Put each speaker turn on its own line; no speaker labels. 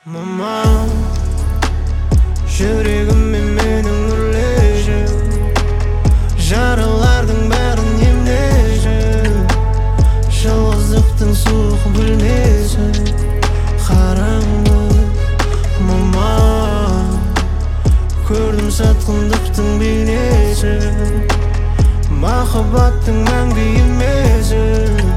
Mama, жүрегіме менің үрлеші, жаралардың бәрін емдеші, жалғыздықтың суық бөлмесі қараңғы. Мама, көрдім сатқындықтың бейнесі, махаббаттың мәңгі емесі.